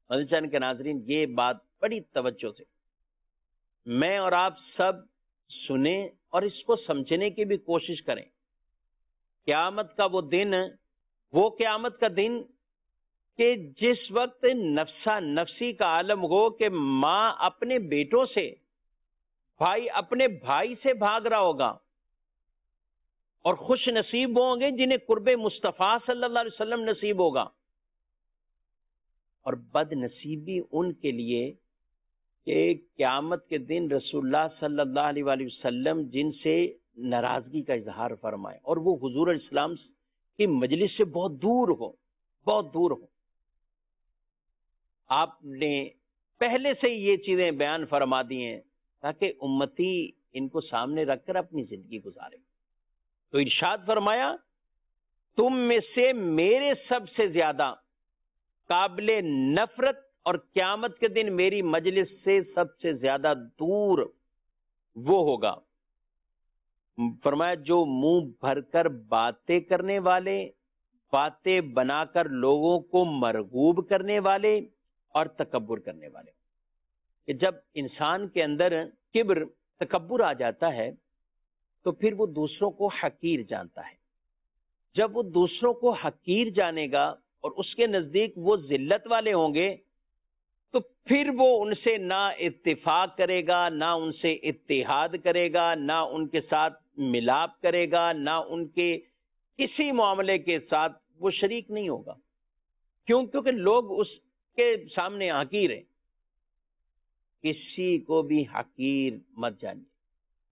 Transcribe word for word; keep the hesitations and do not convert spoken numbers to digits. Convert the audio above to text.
مدنی channel کے ناظرین، یہ بات بڑی توجہ سے میں اور آپ سب سنیں اور اس کو سمجھنے کی بھی کوشش کریں۔ قیامت کا وہ دن، وہ قیامت کا دن کہ جس وقت نفسا نفسی کا عالم ہو کہ ماں اپنے بیٹوں سے، بھائی اپنے بھائی سے بھاگ رہا ہوگا، اور خوش نصیب ہوں گے جنہیں قرب مصطفیٰ صلی اللہ علیہ وسلم نصیب ہوگا، اور بد نصیبی ان کے لیے کہ قیامت کے دن رسول اللہ صلی اللہ علیہ وآلہ وسلم جن سے ناراضگی کا اظہار فرمائے اور وہ حضور علیہ السلام کی مجلس سے بہت دور ہو، بہت دور ہو۔ آپ نے پہلے سے یہ چیزیں بیان فرما دی ہیں تاکہ امتی ان کو سامنے رکھ کر اپنی زندگی گزارے۔ تو ارشاد فرمایا، تم میں سے میرے سب سے زیادہ قابل نفرت اور قیامت کے دن میری مجلس سے سب سے زیادہ دور وہ ہوگا، فرمایا جو منہ بھر کر باتیں کرنے والے، باتیں بنا کر لوگوں کو مرغوب کرنے والے اور تکبر کرنے والے۔ کہ جب انسان کے اندر کبر، تکبر آ جاتا ہے تو پھر وہ دوسروں کو حقیر جانتا ہے۔ جب وہ دوسروں کو حقیر جانے گا اور اس کے نزدیک وہ ذلت والے ہوں گے تو پھر وہ ان سے نہ اتفاق کرے گا، نہ ان سے اتحاد کرے گا، نہ ان کے ساتھ ملاپ کرے گا، نہ ان کے کسی معاملے کے ساتھ وہ شریک نہیں ہوگا۔ کیوں؟ کیونکہ لوگ اس کے سامنے حقیر ہیں۔ کسی کو بھی حقیر مت جانیے۔